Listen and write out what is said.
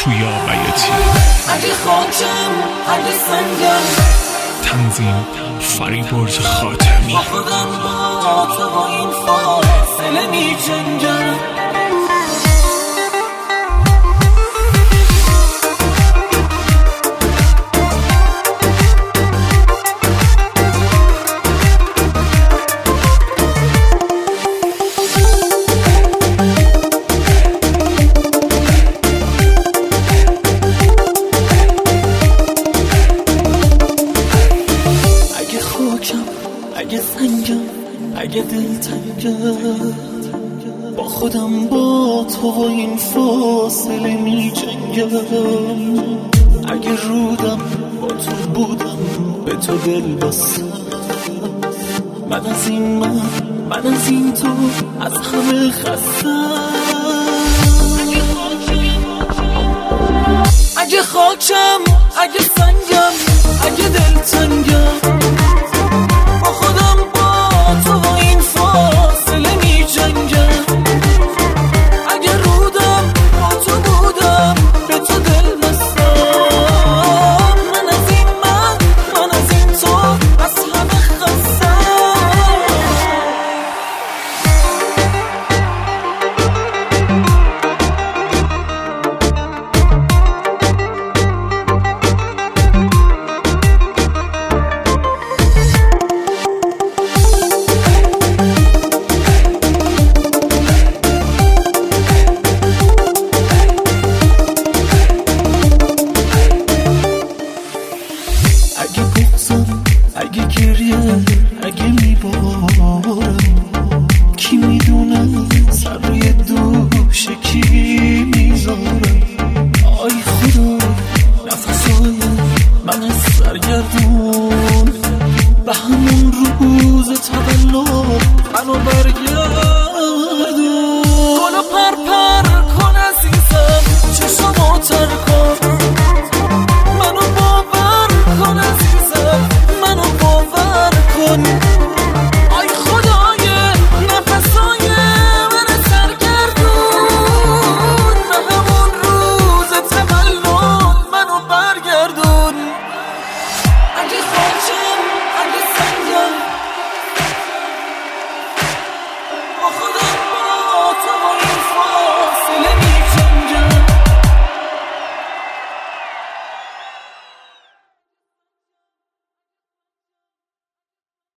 پویا بیاتی. اگه خاکم اگه سنگم، تنظیم فریبرز خاتمی. با خودم با تو با این فاصله می جنگم. اگه سنگم اگه دلتنگم، با خودم با تو این فاصله می جنگم. اگه رودم با تو بودم به تو دل بستم، من از این تو از همه خستم. اگه خاکم اگه سنگم اگه دلتنگم،